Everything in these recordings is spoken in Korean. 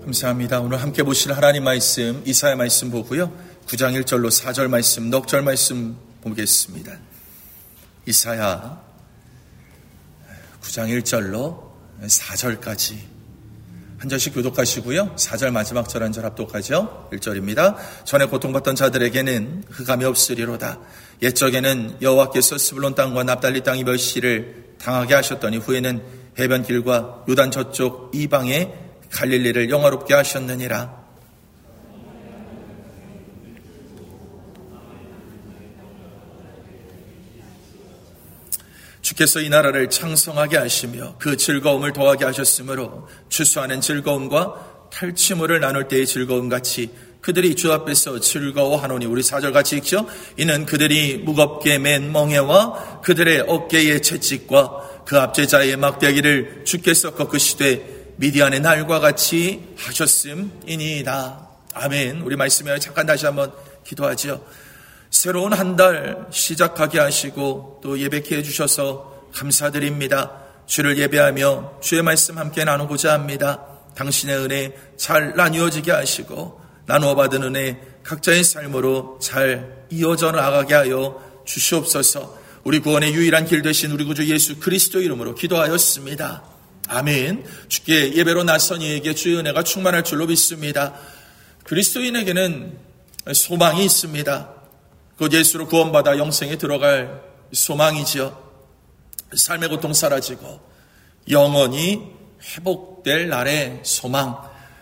감사합니다. 오늘 함께 보실 하나님 말씀 이사야 말씀 보고요. 9장 1절로 4절 말씀, 넉 절 말씀 보겠습니다. 이사야 9장 1절로 4절까지 한 절씩 교독하시고요. 4절 마지막 절 한 절 합독하죠. 1절입니다. 전에 고통받던 자들에게는 흑암이 없으리로다. 옛적에는 여호와께서 스불론 땅과 납달리 땅이 멸시를 당하게 하셨더니 후에는 해변 길과 요단 저쪽 이방의 갈릴리를 영화롭게 하셨느니라. 주께서 이 나라를 창성하게 하시며 그 즐거움을 더하게 하셨으므로 추수하는 즐거움과 탈취물을 나눌 때의 즐거움같이 그들이 주 앞에서 즐거워하노니. 우리 4절 같이 읽죠. 이는 그들이 무겁게 맨 멍에와 그들의 어깨의 채찍과 그 압제자의 막대기를 주께서 꺾으시되 미디안의 날과 같이 하셨음이니이다. 아멘. 우리 말씀에 잠깐 다시 한번 기도하죠. 새로운 한 달 시작하게 하시고 또 예배케 해주셔서 감사드립니다. 주를 예배하며 주의 말씀 함께 나누고자 합니다. 당신의 은혜 잘 나누어지게 하시고 나누어 받은 은혜 각자의 삶으로 잘 이어져 나가게 하여 주시옵소서. 우리 구원의 유일한 길 되신 우리 구주 예수 그리스도 이름으로 기도하였습니다. 아멘. 주께 예배로 나선 이에게 주의 은혜가 충만할 줄로 믿습니다. 그리스도인에게는 소망이 있습니다. 곧 예수로 구원받아 영생에 들어갈 소망이지요. 삶의 고통 사라지고 영원히 회복될 날의 소망.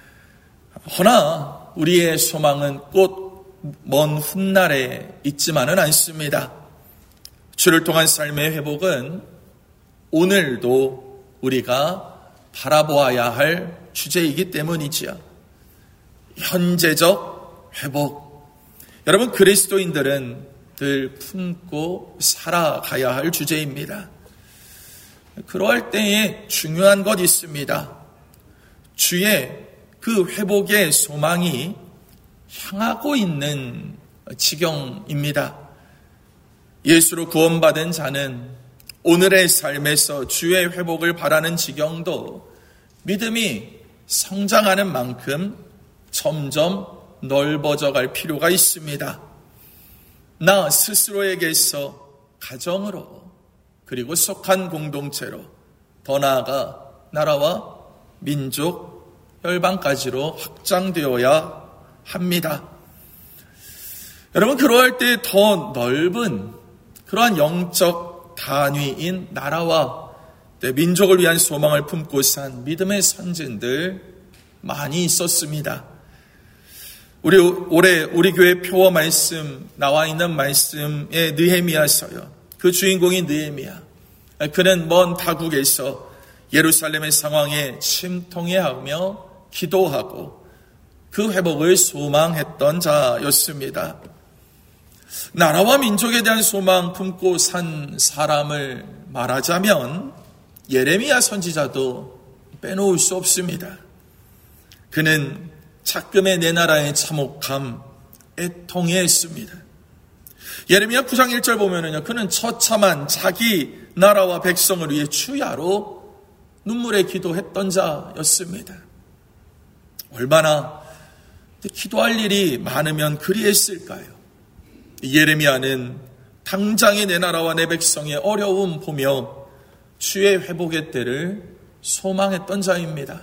허나 우리의 소망은 곧 먼 훗날에 있지만은 않습니다. 주를 통한 삶의 회복은 오늘도 우리가 바라보아야 할 주제이기 때문이지요. 현재적 회복. 여러분, 그리스도인들은 늘 품고 살아가야 할 주제입니다. 그러할 때에 중요한 것 있습니다. 주의 그 회복의 소망이 향하고 있는 지경입니다. 예수로 구원받은 자는 오늘의 삶에서 주의 회복을 바라는 지경도 믿음이 성장하는 만큼 점점 넓어져 갈 필요가 있습니다. 나 스스로에게서 가정으로 그리고 속한 공동체로 더 나아가 나라와 민족, 열방까지로 확장되어야 합니다. 여러분, 그러할 때 더 넓은 그러한 영적 단위인 나라와 민족을 위한 소망을 품고 산 믿음의 선진들 많이 있었습니다. 올해 우리 교회 표어 말씀 나와 있는 말씀의 느헤미야서요. 그 주인공인 느헤미야. 그는 먼 타국에서 예루살렘의 상황에 침통해하며 기도하고 그 회복을 소망했던 자였습니다. 나라와 민족에 대한 소망 품고 산 사람을 말하자면 예레미야 선지자도 빼놓을 수 없습니다. 그는 작금의 내 나라의 참혹함 애통해했습니다. 예레미야 9장 1절 보면은요, 그는 처참한 자기 나라와 백성을 위해 주야로 눈물에 기도했던 자였습니다. 얼마나 기도할 일이 많으면 그리했을까요? 예레미야는 당장의 내 나라와 내 백성의 어려움 보며 주의 회복의 때를 소망했던 자입니다.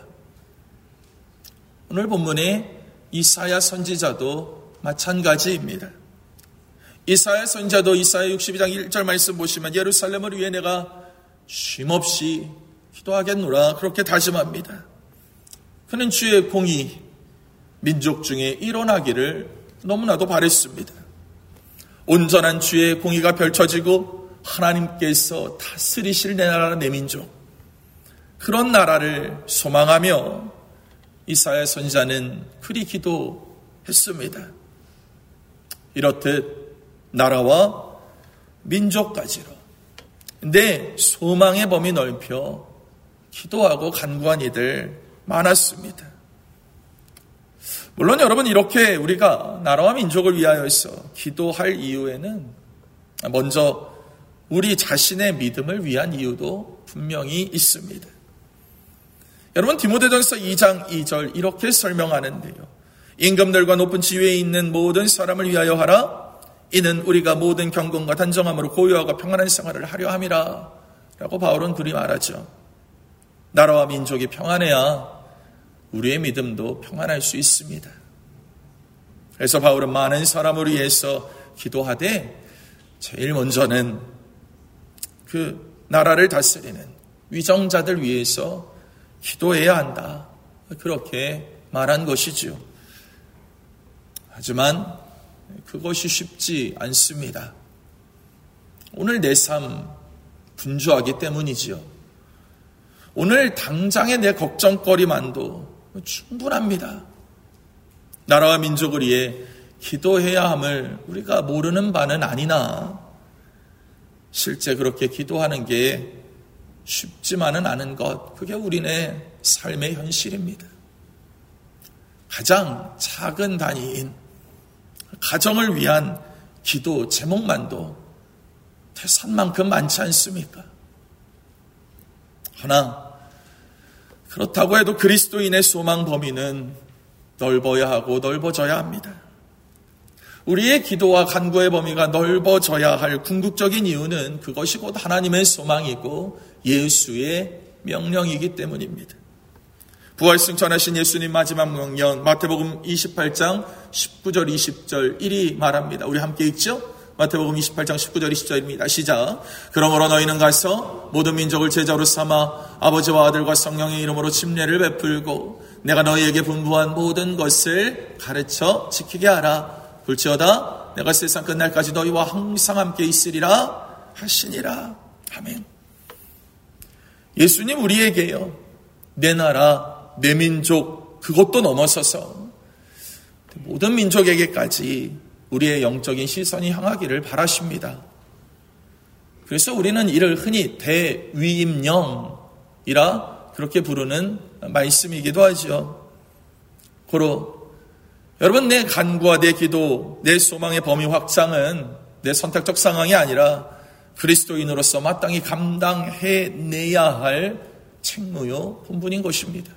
오늘 본문에 이사야 선지자도 마찬가지입니다. 이사야 선지자도 이사야 62장 1절 말씀 보시면 예루살렘을 위해 내가 쉼없이 기도하겠노라 그렇게 다짐합니다. 그는 주의 공의 민족 중에 일어나기를 너무나도 바랬습니다. 온전한 주의 공의가 펼쳐지고 하나님께서 다스리실 내 나라 내 민족, 그런 나라를 소망하며 이사야 선지자는 그리 기도했습니다. 이렇듯 나라와 민족까지로 내 소망의 범위 넓혀 기도하고 간구한 이들 많았습니다. 물론 여러분, 이렇게 우리가 나라와 민족을 위하여서 기도할 이유에는 먼저 우리 자신의 믿음을 위한 이유도 분명히 있습니다. 여러분, 디모데전서 2장 2절 이렇게 설명하는데요. 임금들과 높은 지위에 있는 모든 사람을 위하여 하라. 이는 우리가 모든 경건과 단정함으로 고요하고 평안한 생활을 하려 함이라. 라고 바울은 그리 말하죠. 나라와 민족이 평안해야 우리의 믿음도 평안할 수 있습니다. 그래서 바울은 많은 사람을 위해서 기도하되 제일 먼저는 그 나라를 다스리는 위정자들 위해서 기도해야 한다. 그렇게 말한 것이지요. 하지만 그것이 쉽지 않습니다. 오늘 내 삶 분주하기 때문이지요. 오늘 당장의 내 걱정거리만도 충분합니다. 나라와 민족을 위해 기도해야 함을 우리가 모르는 바는 아니나 실제 그렇게 기도하는 게 쉽지만은 않은 것, 그게 우리네 삶의 현실입니다. 가장 작은 단위인 가정을 위한 기도 제목만도 태산만큼 많지 않습니까? 하나, 그렇다고 해도 그리스도인의 소망 범위는 넓어야 하고 넓어져야 합니다. 우리의 기도와 간구의 범위가 넓어져야 할 궁극적인 이유는 그것이 곧 하나님의 소망이고 예수의 명령이기 때문입니다. 부활승천하신 예수님 마지막 명령, 마태복음 28장 19절 20절 이리 말합니다. 우리 함께 읽죠? 마태복음 28장 19절 20절입니다. 시작. 그러므로 너희는 가서 모든 민족을 제자로 삼아 아버지와 아들과 성령의 이름으로 침례를 베풀고 내가 너희에게 분부한 모든 것을 가르쳐 지키게 하라. 볼지어다 내가 세상 끝날까지 너희와 항상 함께 있으리라 하시니라. 아멘. 예수님 우리에게요, 내 나라, 내 민족, 그것도 넘어서서 모든 민족에게까지 우리의 영적인 시선이 향하기를 바라십니다. 그래서 우리는 이를 흔히 대위임령이라 그렇게 부르는 말씀이기도 하죠. 고로 여러분, 내 간구와 내 기도, 내 소망의 범위 확장은 내 선택적 상황이 아니라 그리스도인으로서 마땅히 감당해내야 할 책무요 본분인 것입니다.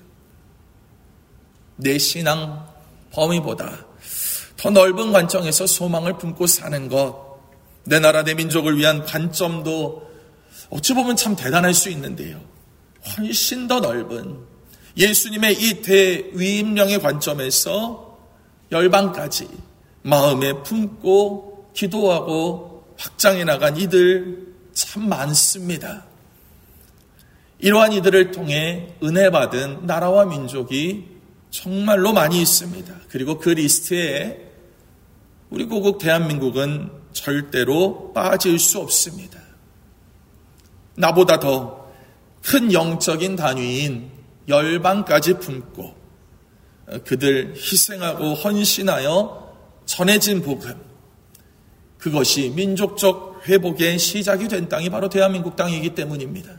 내 신앙 범위보다 더 넓은 관점에서 소망을 품고 사는 것, 내 나라 내 민족을 위한 관점도 어찌 보면 참 대단할 수 있는데요, 훨씬 더 넓은 예수님의 이 대위임령의 관점에서 열방까지 마음에 품고 기도하고 확장해 나간 이들 참 많습니다. 이러한 이들을 통해 은혜 받은 나라와 민족이 정말로 많이 있습니다. 그리고 그 리스트에 우리 고국 대한민국은 절대로 빠질 수 없습니다. 나보다 더 큰 영적인 단위인 열방까지 품고 그들 희생하고 헌신하여 전해진 복음, 그것이 민족적 회복의 시작이 된 땅이 바로 대한민국 땅이기 때문입니다.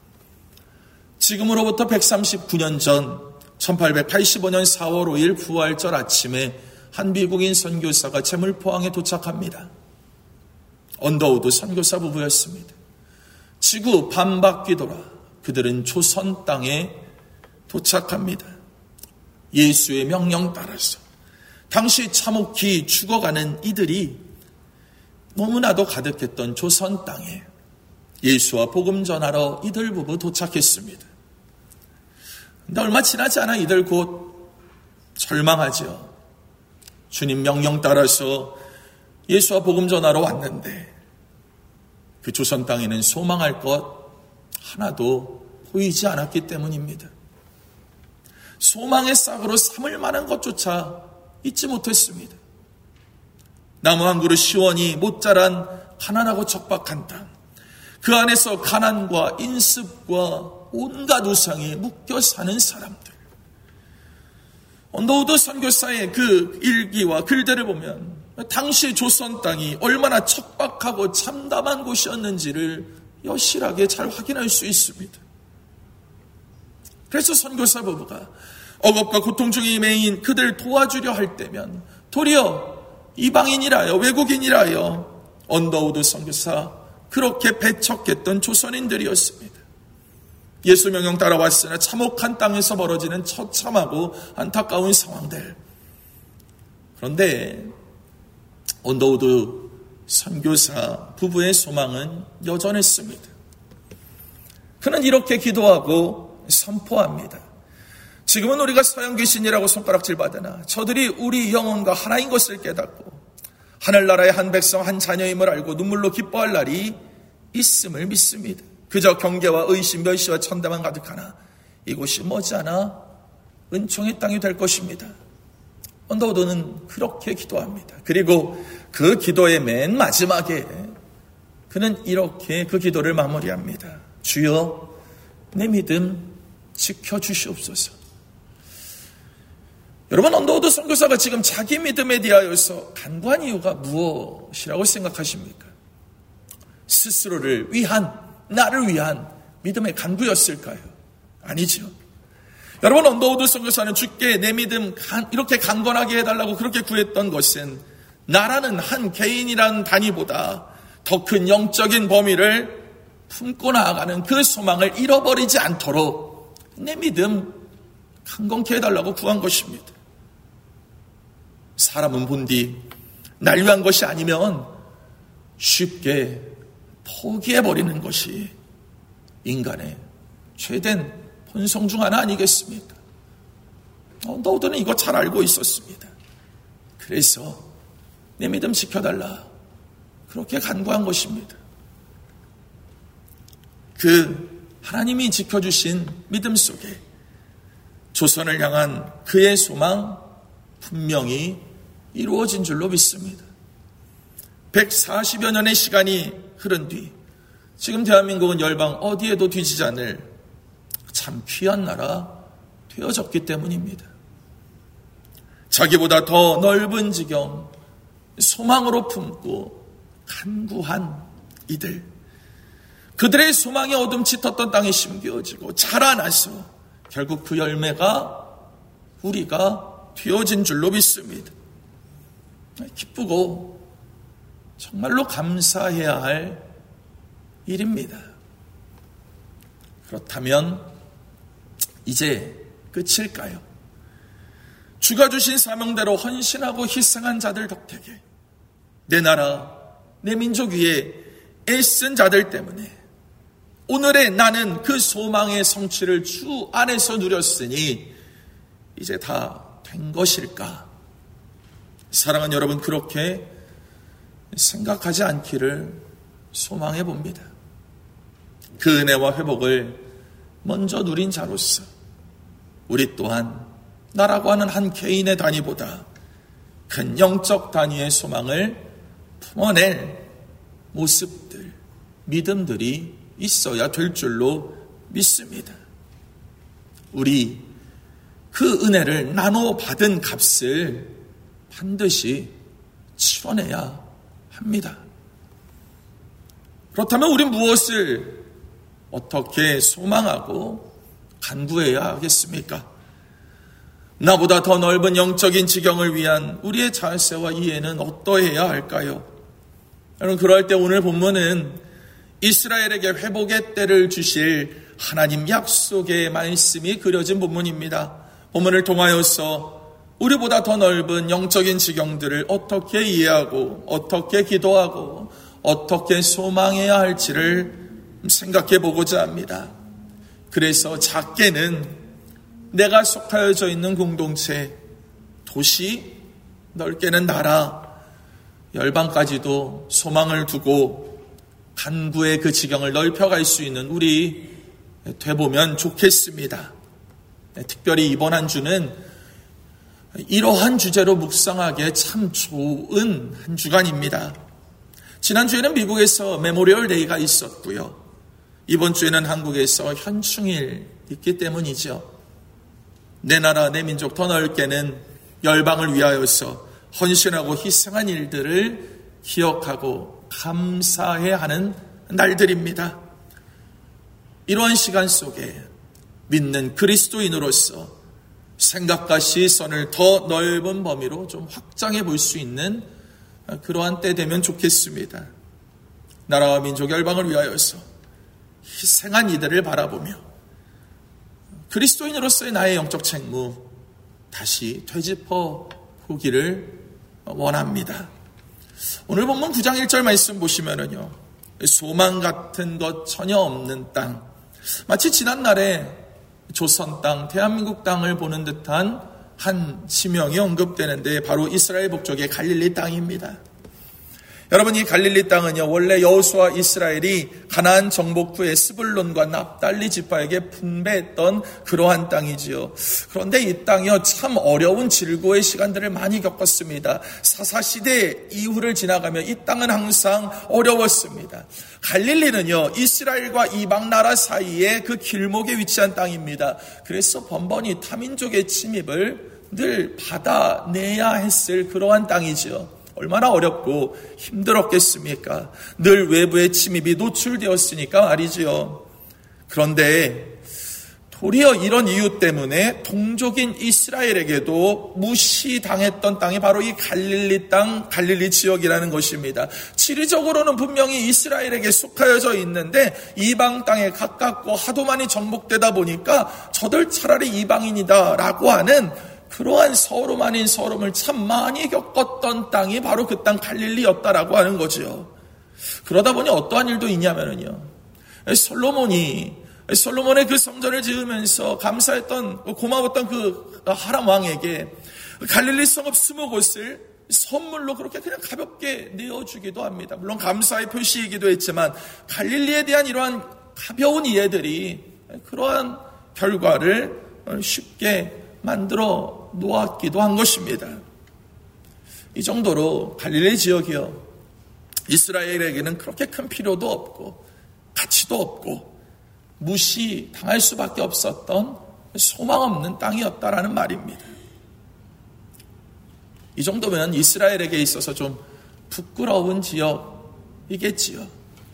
지금으로부터 139년 전 1885년 4월 5일 부활절 아침에 한 미국인 선교사가 제물포항에 도착합니다. 언더우드 선교사 부부였습니다. 지구 반바퀴 돌아 그들은 조선 땅에 도착합니다. 예수의 명령 따라서 당시 참혹히 죽어가는 이들이 너무나도 가득했던 조선 땅에 예수와 복음 전하러 이들 부부 도착했습니다. 근데 얼마 지나지 않아 이들 곧 절망하죠. 주님 명령 따라서 예수와 복음 전하러 왔는데 그 조선 땅에는 소망할 것 하나도 보이지 않았기 때문입니다. 소망의 싹으로 삼을 만한 것조차 잊지 못했습니다. 나무 한 그루 시원히 못 자란 가난하고 척박한 땅, 그 안에서 가난과 인습과 온갖 우상에 묶여 사는 사람들. 언더우드 선교사의 그 일기와 글들을 보면 당시 조선 땅이 얼마나 척박하고 참담한 곳이었는지를 여실하게 잘 확인할 수 있습니다. 그래서 선교사 부부가 억압과 고통 중에 매인 그들 도와주려 할 때면 도리어 이방인이라여 외국인이라여 언더우드 선교사 그렇게 배척했던 조선인들이었습니다. 예수 명령 따라왔으나 참혹한 땅에서 벌어지는 처참하고 안타까운 상황들. 그런데 언더우드 선교사 부부의 소망은 여전했습니다. 그는 이렇게 기도하고 선포합니다. 지금은 우리가 서양 귀신이라고 손가락질 받으나 저들이 우리 영혼과 하나인 것을 깨닫고 하늘나라의 한 백성 한 자녀임을 알고 눈물로 기뻐할 날이 있음을 믿습니다. 그저 경계와 의심, 멸시와 천대만 가득하나 이곳이 머지않아 은총의 땅이 될 것입니다. 언더우드는 그렇게 기도합니다. 그리고 그 기도의 맨 마지막에 그는 이렇게 그 기도를 마무리합니다. 주여, 내 믿음 지켜주시옵소서. 여러분, 언더우드 선교사가 지금 자기 믿음에 대하여서 간구한 이유가 무엇이라고 생각하십니까? 스스로를 위한, 나를 위한 믿음의 간구였을까요? 아니죠. 여러분, 언더우드 선교사는 주께 내 믿음 이렇게 강건하게 해달라고 그렇게 구했던 것은 나라는 한 개인이라는 단위보다 더 큰 영적인 범위를 품고 나아가는 그 소망을 잃어버리지 않도록 내 믿음 강건케 해달라고 구한 것입니다. 사람은 본디 날 위한 것이 아니면 쉽게 포기해버리는 것이 인간의 최대한 본성 중 하나 아니겠습니까? 언더우드는 이거 잘 알고 있었습니다. 그래서 내 믿음 지켜달라 그렇게 간구한 것입니다. 그 하나님이 지켜주신 믿음 속에 조선을 향한 그의 소망 분명히 이루어진 줄로 믿습니다. 140여 년의 시간이 흐른 뒤 지금 대한민국은 열방 어디에도 뒤지지 않을 참 귀한 나라 되어졌기 때문입니다. 자기보다 더 넓은 지경 소망으로 품고 간구한 이들, 그들의 소망이 어둠 짙었던 땅에 심겨지고 자라나서 결국 그 열매가 우리가 되어진 줄로 믿습니다. 기쁘고 정말로 감사해야 할 일입니다. 그렇다면 이제 끝일까요? 주가 주신 사명대로 헌신하고 희생한 자들 덕택에 내 나라, 내 민족 위에 애쓴 자들 때문에 오늘의 나는 그 소망의 성취를 주 안에서 누렸으니 이제 다 된 것일까? 사랑하는 여러분, 그렇게 생각하지 않기를 소망해 봅니다. 그 은혜와 회복을 먼저 누린 자로서 우리 또한 나라고 하는 한 개인의 단위보다 큰 영적 단위의 소망을 품어낼 모습들, 믿음들이 있어야 될 줄로 믿습니다. 우리 그 은혜를 나눠 받은 값을 반드시 치러내야 합니다. 그렇다면 우리 무엇을 어떻게 소망하고 간구해야 하겠습니까? 나보다 더 넓은 영적인 지경을 위한 우리의 자세와 이해는 어떠해야 할까요? 여러분, 그럴 때 오늘 본문은 이스라엘에게 회복의 때를 주실 하나님 약속의 말씀이 그려진 본문입니다. 본문을 통하여서 우리보다 더 넓은 영적인 지경들을 어떻게 이해하고 어떻게 기도하고 어떻게 소망해야 할지를 생각해 보고자 합니다. 그래서 작게는 내가 속하여져 있는 공동체, 도시, 넓게는 나라, 열방까지도 소망을 두고 간구의 그 지경을 넓혀갈 수 있는 우리 되보면 좋겠습니다. 특별히 이번 한 주는 이러한 주제로 묵상하기에 참 좋은 한 주간입니다. 지난주에는 미국에서 메모리얼 데이가 있었고요. 이번 주에는 한국에서 현충일 있기 때문이죠. 내 나라, 내 민족 더 넓게는 열방을 위하여서 헌신하고 희생한 일들을 기억하고 감사해야 하는 날들입니다. 이러한 시간 속에 믿는 그리스도인으로서 생각과 시선을 더 넓은 범위로 좀 확장해 볼 수 있는 그러한 때 되면 좋겠습니다. 나라와 민족 열방을 위하여서 희생한 이들을 바라보며 그리스도인으로서의 나의 영적 책무 다시 되짚어 보기를 원합니다. 오늘 본문 9장 1절 말씀 보시면은요, 소망 같은 것 전혀 없는 땅, 마치 지난날에 조선 땅, 대한민국 땅을 보는 듯한 한 지명이 언급되는데 바로 이스라엘 북쪽의 갈릴리 땅입니다. 여러분, 이 갈릴리 땅은요, 원래 여호수아 이스라엘이 가나안 정복 후에 스불론과 납달리 지파에게 분배했던 그러한 땅이지요. 그런데 이 땅이요, 참 어려운 질고의 시간들을 많이 겪었습니다. 사사시대 이후를 지나가며 이 땅은 항상 어려웠습니다. 갈릴리는요, 이스라엘과 이방 나라 사이에 그 길목에 위치한 땅입니다. 그래서 번번이 타민족의 침입을 늘 받아내야 했을 그러한 땅이지요. 얼마나 어렵고 힘들었겠습니까? 늘 외부의 침입이 노출되었으니까 말이지요. 그런데 도리어 이런 이유 때문에 동족인 이스라엘에게도 무시당했던 땅이 바로 이 갈릴리 땅, 갈릴리 지역이라는 것입니다. 지리적으로는 분명히 이스라엘에게 속하여져 있는데 이방 땅에 가깝고 하도 많이 정복되다 보니까 저들 차라리 이방인이다라고 하는 그러한 서름 아닌 서름을 참 많이 겪었던 땅이 바로 그 땅 갈릴리였다라고 하는 거죠. 그러다 보니 어떠한 일도 있냐면요, 솔로몬의 그 성전을 지으면서 감사했던, 고마웠던 그 하람 왕에게 갈릴리 성읍 20곳을 선물로 그렇게 그냥 가볍게 내어주기도 합니다. 물론 감사의 표시이기도 했지만 갈릴리에 대한 이러한 가벼운 이해들이 그러한 결과를 쉽게 만들어 놓았기도 한 것입니다. 이 정도로 갈릴리 지역이요, 이스라엘에게는 그렇게 큰 필요도 없고 가치도 없고 무시당할 수밖에 없었던 소망 없는 땅이었다라는 말입니다. 이 정도면 이스라엘에게 있어서 좀 부끄러운 지역이겠지요.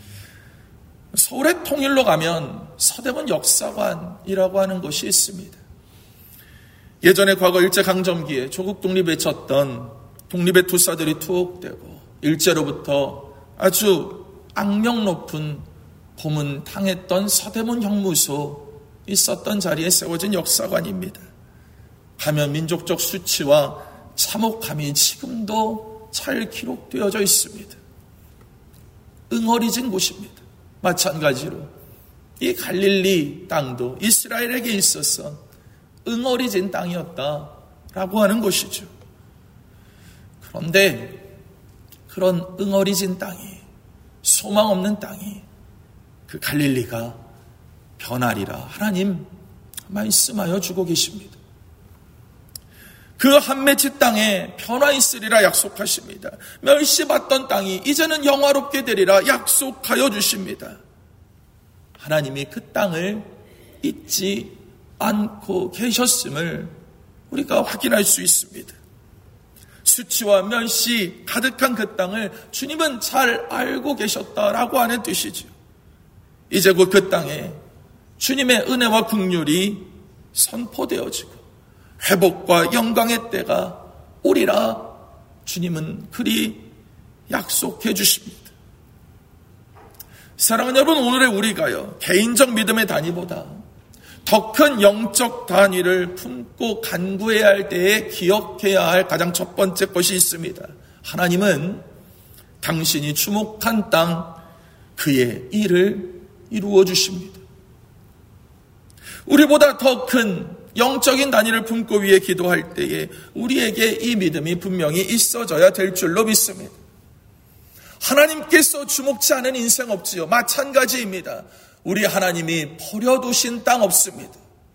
서울의 통일로 가면 서대문 역사관이라고 하는 곳이 있습니다. 예전에 과거 일제강점기에 조국 독립 외쳤던 독립의 투사들이 투옥되고 일제로부터 아주 악명 높은 고문 당했던 서대문 형무소 있었던 자리에 세워진 역사관입니다. 가면 민족적 수치와 참혹함이 지금도 잘 기록되어져 있습니다. 응어리진 곳입니다. 마찬가지로 이 갈릴리 땅도 이스라엘에게 있어서 응어리진 땅이었다라고 하는 것이죠. 그런데 그런 응어리진 땅이, 소망 없는 땅이, 그 갈릴리가 변하리라 하나님 말씀하여 주고 계십니다. 그 한맺이 땅에 변화 있으리라 약속하십니다. 멸시받던 땅이 이제는 영화롭게 되리라 약속하여 주십니다. 하나님이 그 땅을 잊지 않고 계셨음을 우리가 확인할 수 있습니다. 수치와 멸시 가득한 그 땅을 주님은 잘 알고 계셨다라고 하는 뜻이죠. 이제 곧 그 땅에 주님의 은혜와 긍휼이 선포되어지고 회복과 영광의 때가 오리라 주님은 그리 약속해 주십니다. 사랑하는 여러분, 오늘의 우리가요, 개인적 믿음의 단위보다 더 큰 영적 단위를 품고 간구해야 할 때에 기억해야 할 가장 첫 번째 것이 있습니다. 하나님은 당신이 주목한 땅, 그의 일을 이루어 주십니다. 우리보다 더 큰 영적인 단위를 품고 위해 기도할 때에 우리에게 이 믿음이 분명히 있어져야 될 줄로 믿습니다. 하나님께서 주목치 않은 인생 없지요. 마찬가지입니다. 우리 하나님이 버려두신 땅 없습니다.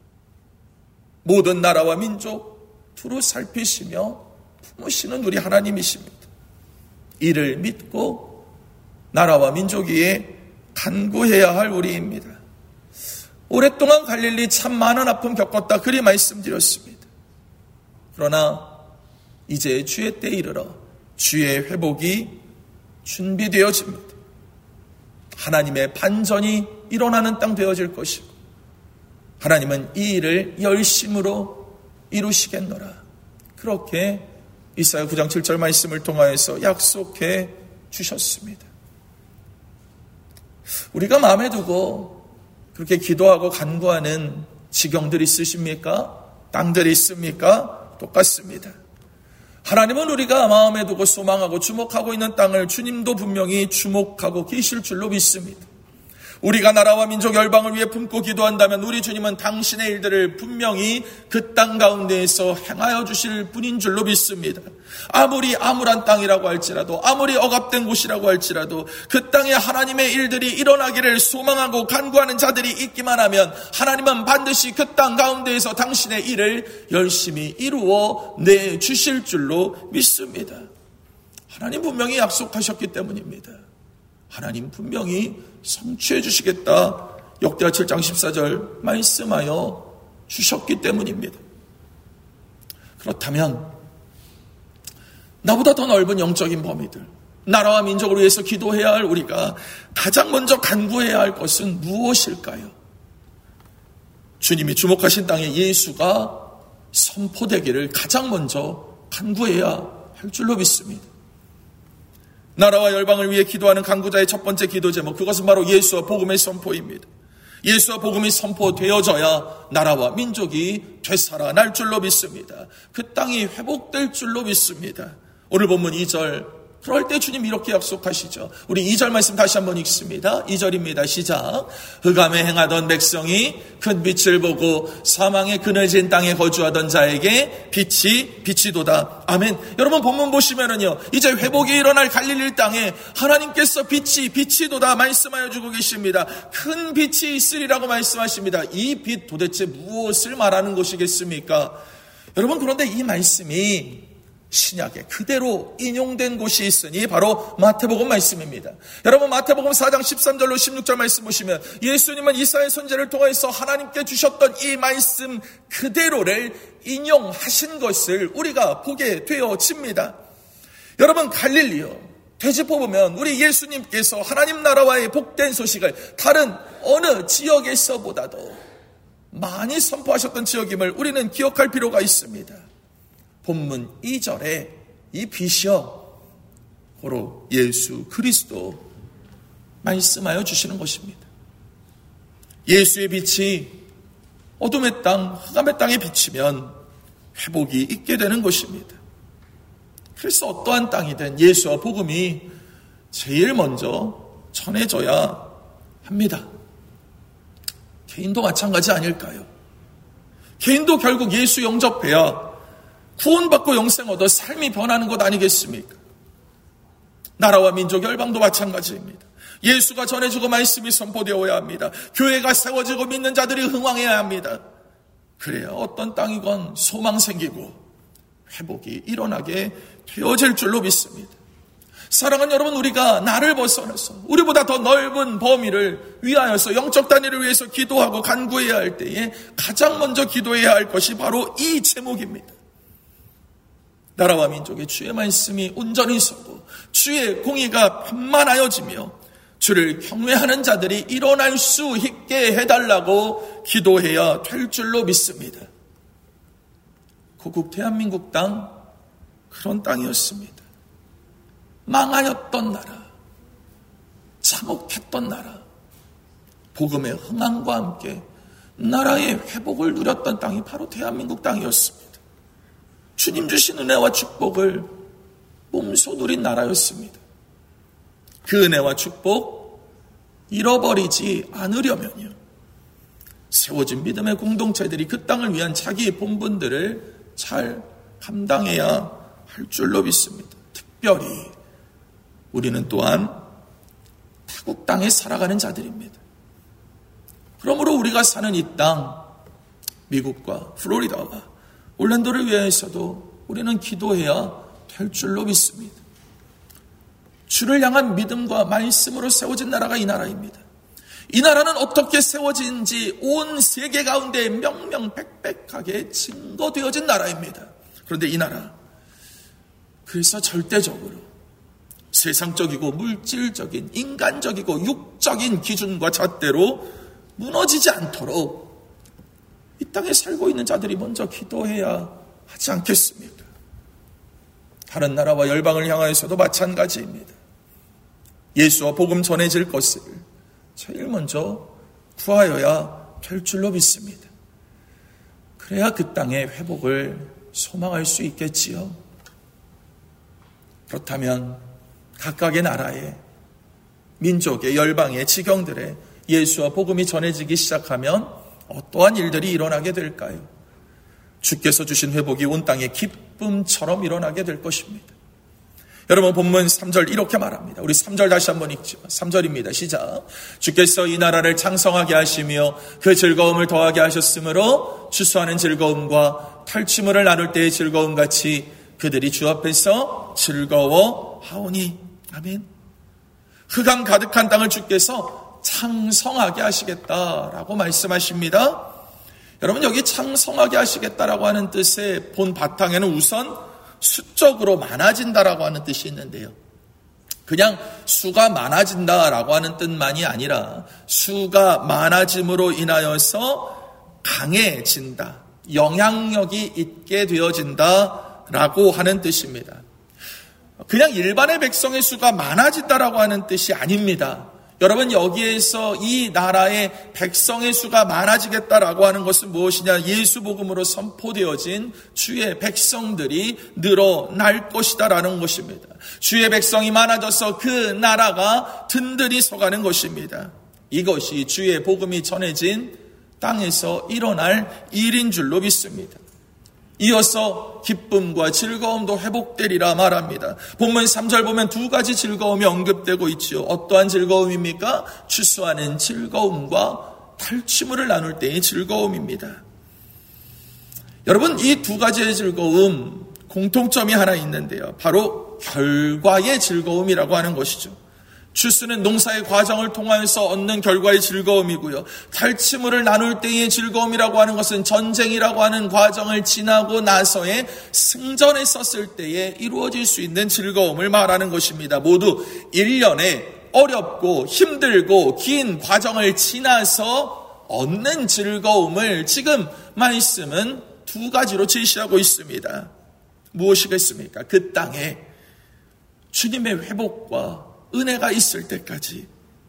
모든 나라와 민족 두루 살피시며 품으시는 우리 하나님이십니다. 이를 믿고 나라와 민족 위에 간구해야 할 우리입니다. 오랫동안 갈릴리 참 많은 아픔 겪었다 그리 말씀드렸습니다. 그러나 이제 주의 때에 이르러 주의 회복이 준비되어집니다. 하나님의 반전이 일어나는 땅 되어질 것이고 하나님은 이 일을 열심으로 이루시겠노라. 그렇게 이사야 9장 7절 말씀을 통하여서 약속해 주셨습니다. 우리가 마음에 두고 그렇게 기도하고 간구하는 지경들이 있으십니까? 땅들이 있습니까? 똑같습니다. 하나님은 우리가 마음에 두고 소망하고 주목하고 있는 땅을 주님도 분명히 주목하고 계실 줄로 믿습니다. 우리가 나라와 민족 열방을 위해 품고 기도한다면 우리 주님은 당신의 일들을 분명히 그 땅 가운데에서 행하여 주실 분인 줄로 믿습니다. 아무리 암울한 땅이라고 할지라도, 아무리 억압된 곳이라고 할지라도 그 땅에 하나님의 일들이 일어나기를 소망하고 간구하는 자들이 있기만 하면 하나님은 반드시 그 땅 가운데에서 당신의 일을 열심히 이루어 내주실 줄로 믿습니다. 하나님 분명히 약속하셨기 때문입니다. 하나님 분명히 성취해 주시겠다. 역대하 7장 14절 말씀하여 주셨기 때문입니다. 그렇다면 나보다 더 넓은 영적인 범위들, 나라와 민족을 위해서 기도해야 할 우리가 가장 먼저 간구해야 할 것은 무엇일까요? 주님이 주목하신 땅에 예수가 선포되기를 가장 먼저 간구해야 할 줄로 믿습니다. 나라와 열방을 위해 기도하는 간구자의 첫 번째 기도 제목, 그것은 바로 예수와 복음의 선포입니다. 예수와 복음이 선포되어져야 나라와 민족이 되살아날 줄로 믿습니다. 그 땅이 회복될 줄로 믿습니다. 오늘 본문 2절, 그럴 때 주님 이렇게 약속하시죠. 우리 2절 말씀 다시 한번 읽습니다. 2절입니다. 시작. 흑암에 행하던 백성이 큰 빛을 보고 사망의 그늘진 땅에 거주하던 자에게 빛이 비치도다. 아멘. 여러분 본문 보시면은요, 이제 회복이 일어날 갈릴리 땅에 하나님께서 빛이 비치도다 말씀하여 주고 계십니다. 큰 빛이 있으리라고 말씀하십니다. 이 빛 도대체 무엇을 말하는 것이겠습니까? 여러분, 그런데 이 말씀이 신약에 그대로 인용된 곳이 있으니 바로 마태복음 말씀입니다. 여러분, 마태복음 4장 13절로 16절 말씀 보시면 예수님은 이사야 선지자를 통해서 하나님께 주셨던 이 말씀 그대로를 인용하신 것을 우리가 보게 되어집니다. 여러분, 갈릴리요, 되짚어 보면 우리 예수님께서 하나님 나라와의 복된 소식을 다른 어느 지역에서보다도 많이 선포하셨던 지역임을 우리는 기억할 필요가 있습니다. 본문 2절에 이 빛이요, 바로 예수 그리스도 말씀하여 주시는 것입니다. 예수의 빛이 어둠의 땅, 흑암의 땅에 비치면 회복이 있게 되는 것입니다. 그래서 어떠한 땅이든 예수와 복음이 제일 먼저 전해져야 합니다. 개인도 마찬가지 아닐까요? 개인도 결국 예수 영접해야 구원받고 영생 얻어 삶이 변하는 것 아니겠습니까? 나라와 민족 열방도 마찬가지입니다. 예수가 전해지고 말씀이 선포되어야 합니다. 교회가 세워지고 믿는 자들이 흥왕해야 합니다. 그래야 어떤 땅이건 소망 생기고 회복이 일어나게 되어질 줄로 믿습니다. 사랑하는 여러분, 우리가 나를 벗어나서 우리보다 더 넓은 범위를 위하여서 영적 단위를 위해서 기도하고 간구해야 할 때에 가장 먼저 기도해야 할 것이 바로 이 제목입니다. 나라와 민족의 주의 말씀이 온전히 서고 주의 공의가 편만하여지며 주를 경외하는 자들이 일어날 수 있게 해달라고 기도해야 될 줄로 믿습니다. 고국 대한민국 땅, 그런 땅이었습니다. 망하였던 나라, 참혹했던 나라, 복음의 흥황과 함께 나라의 회복을 누렸던 땅이 바로 대한민국 땅이었습니다. 주님 주신 은혜와 축복을 몸소 누린 나라였습니다. 그 은혜와 축복 잃어버리지 않으려면요, 세워진 믿음의 공동체들이 그 땅을 위한 자기의 본분들을 잘 감당해야 할 줄로 믿습니다. 특별히 우리는 또한 타국 땅에 살아가는 자들입니다. 그러므로 우리가 사는 이 땅, 미국과 플로리다와 올랜도를 위해서도 우리는 기도해야 될 줄로 믿습니다. 주를 향한 믿음과 말씀으로 세워진 나라가 이 나라입니다. 이 나라는 어떻게 세워진지 온 세계 가운데 명명백백하게 증거되어진 나라입니다. 그런데 이 나라, 그래서 절대적으로 세상적이고 물질적인, 인간적이고 육적인 기준과 잣대로 무너지지 않도록 이 땅에 살고 있는 자들이 먼저 기도해야 하지 않겠습니까? 다른 나라와 열방을 향하여서도 마찬가지입니다. 예수와 복음 전해질 것을 제일 먼저 구하여야 될 줄로 믿습니다. 그래야 그 땅의 회복을 소망할 수 있겠지요. 그렇다면 각각의 나라의 민족의 열방의 지경들에 예수와 복음이 전해지기 시작하면 어떠한 일들이 일어나게 될까요? 주께서 주신 회복이 온 땅의 기쁨처럼 일어나게 될 것입니다. 여러분, 본문 3절 이렇게 말합니다. 우리 3절 다시 한번 읽죠. 3절입니다. 시작. 주께서 이 나라를 창성하게 하시며 그 즐거움을 더하게 하셨으므로 추수하는 즐거움과 탈취물을 나눌 때의 즐거움 같이 그들이 주 앞에서 즐거워하오니. 아멘. 흑암 가득한 땅을 주께서 창성하게 하시겠다라고 말씀하십니다. 여러분, 여기 창성하게 하시겠다라고 하는 뜻의 본 바탕에는 우선 수적으로 많아진다라고 하는 뜻이 있는데요. 그냥 수가 많아진다라고 하는 뜻만이 아니라 수가 많아짐으로 인하여서 강해진다, 영향력이 있게 되어진다라고 하는 뜻입니다. 그냥 일반의 백성의 수가 많아진다라고 하는 뜻이 아닙니다. 여러분, 여기에서 이 나라의 백성의 수가 많아지겠다라고 하는 것은 무엇이냐? 예수 복음으로 선포되어진 주의 백성들이 늘어날 것이다라는 것입니다. 주의 백성이 많아져서 그 나라가 든든히 서가는 것입니다. 이것이 주의 복음이 전해진 땅에서 일어날 일인 줄로 믿습니다. 이어서 기쁨과 즐거움도 회복되리라 말합니다. 본문 3절 보면 두 가지 즐거움이 언급되고 있죠. 어떠한 즐거움입니까? 추수하는 즐거움과 탈취물을 나눌 때의 즐거움입니다. 여러분, 이 두 가지의 즐거움 공통점이 하나 있는데요. 바로 결과의 즐거움이라고 하는 것이죠. 추수는 농사의 과정을 통하여서 얻는 결과의 즐거움이고요. 탈취물을 나눌 때의 즐거움이라고 하는 것은 전쟁이라고 하는 과정을 지나고 나서의 승전에 섰을 때에 이루어질 수 있는 즐거움을 말하는 것입니다. 모두 1년의 어렵고 힘들고 긴 과정을 지나서 얻는 즐거움을 지금 말씀은 두 가지로 제시하고 있습니다. 무엇이겠습니까? 그 땅에 주님의 회복과 은혜가 있을 때까지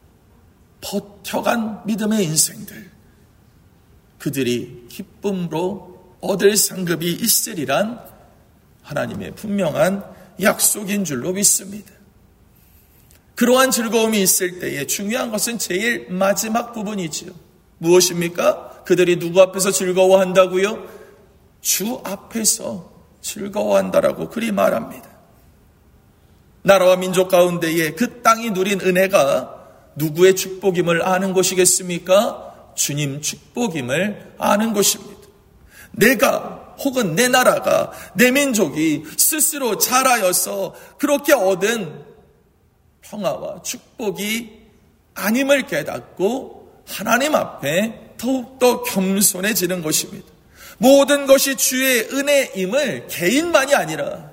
버텨간 믿음의 인생들, 그들이 기쁨으로 얻을 상급이 있으리란 하나님의 분명한 약속인 줄로 믿습니다. 그러한 즐거움이 있을 때에 중요한 것은 제일 마지막 부분이지요. 무엇입니까? 그들이 누구 앞에서 즐거워한다고요? 주 앞에서 즐거워한다라고 그리 말합니다. 나라와 민족 가운데에 그 땅이 누린 은혜가 누구의 축복임을 아는 것이겠습니까? 주님 축복임을 아는 것입니다. 내가 혹은 내 나라가, 내 민족이 스스로 잘하여서 그렇게 얻은 평화와 축복이 아님을 깨닫고 하나님 앞에 더욱더 겸손해지는 것입니다. 모든 것이 주의 은혜임을 개인만이 아니라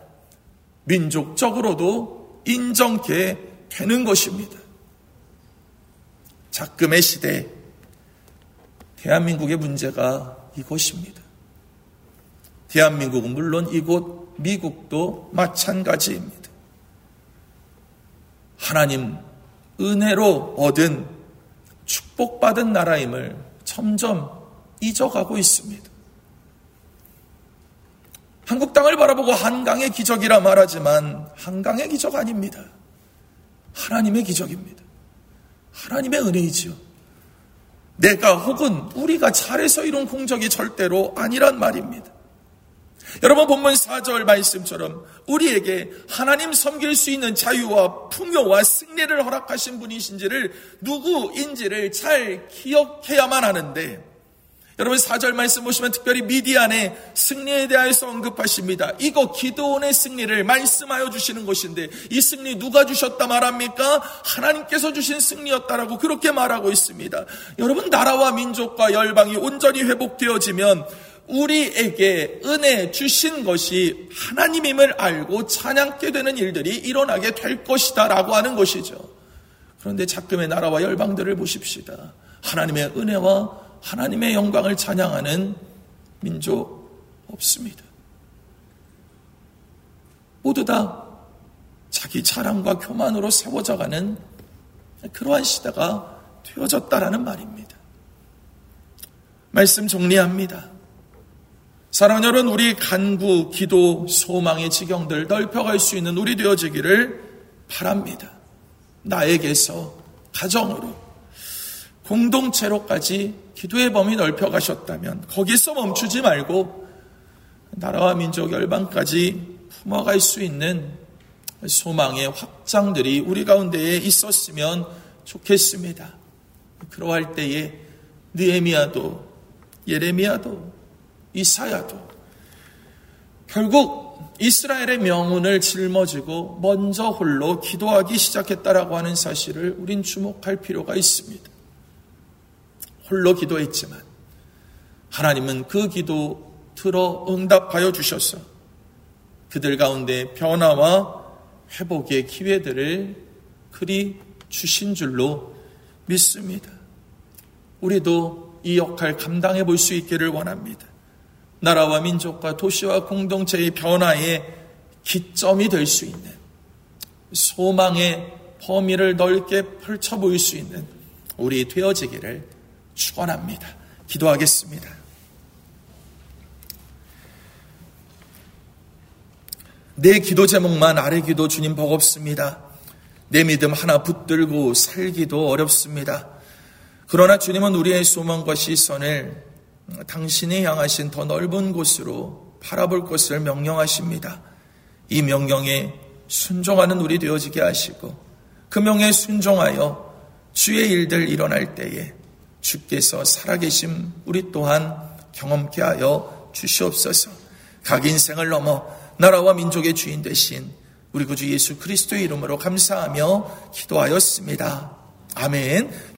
민족적으로도 인정케 되는 것입니다. 작금의 시대, 대한민국의 문제가 이것입니다. 대한민국은 물론 이곳 미국도 마찬가지입니다. 하나님 은혜로 얻은 축복받은 나라임을 점점 잊어가고 있습니다. 한국 땅을 바라보고 한강의 기적이라 말하지만 한강의 기적 아닙니다. 하나님의 기적입니다. 하나님의 은혜이지요. 내가 혹은 우리가 잘해서 이룬 공적이 절대로 아니란 말입니다. 여러분, 본문 4절 말씀처럼 우리에게 하나님 섬길 수 있는 자유와 풍요와 승리를 허락하신 분이신지를, 누구인지를 잘 기억해야만 하는데, 여러분 4절 말씀 보시면 특별히 미디안의 승리에 대해서 언급하십니다. 이거 기드온의 승리를 말씀하여 주시는 것인데 이 승리 누가 주셨다 말합니까? 하나님께서 주신 승리였다라고 그렇게 말하고 있습니다. 여러분, 나라와 민족과 열방이 온전히 회복되어지면 우리에게 은혜 주신 것이 하나님임을 알고 찬양하게 되는 일들이 일어나게 될 것이다 라고 하는 것이죠. 그런데 작금의 나라와 열방들을 보십시다. 하나님의 은혜와 하나님의 영광을 찬양하는 민족 없습니다. 모두 다 자기 자랑과 교만으로 세워져가는 그러한 시대가 되어졌다라는 말입니다. 말씀 정리합니다. 사랑하는 여러분, 우리 간구, 기도, 소망의 지경들 넓혀갈 수 있는 우리 되어지기를 바랍니다. 나에게서 가정으로, 공동체로까지 기도의 범위 넓혀가셨다면 거기서 멈추지 말고 나라와 민족 열방까지 품어갈 수 있는 소망의 확장들이 우리 가운데에 있었으면 좋겠습니다. 그러할 때에 느헤미야도, 예레미야도, 이사야도 결국 이스라엘의 명운을 짊어지고 먼저 홀로 기도하기 시작했다라고 하는 사실을 우린 주목할 필요가 있습니다. 홀로 기도했지만 하나님은 그 기도 들어 응답하여 주셔서 그들 가운데 변화와 회복의 기회들을 그리 주신 줄로 믿습니다. 우리도 이 역할 감당해 볼 수 있기를 원합니다. 나라와 민족과 도시와 공동체의 변화의 기점이 될 수 있는, 소망의 범위를 넓게 펼쳐 보일 수 있는 우리 되어지기를 축원합니다. 기도하겠습니다. 내 기도 제목만 아래 기도 주님 버겁습니다. 내 믿음 하나 붙들고 살기도 어렵습니다. 그러나 주님은 우리의 소망과 시선을 당신이 향하신 더 넓은 곳으로 바라볼 것을 명령하십니다. 이 명령에 순종하는 우리 되어지게 하시고 그 명령에 순종하여 주의 일들 일어날 때에 주께서 살아계심 우리 또한 경험케 하여 주시옵소서. 각 인생을 넘어 나라와 민족의 주인 되신 우리 구주 예수 그리스도의 이름으로 감사하며 기도하였습니다. 아멘.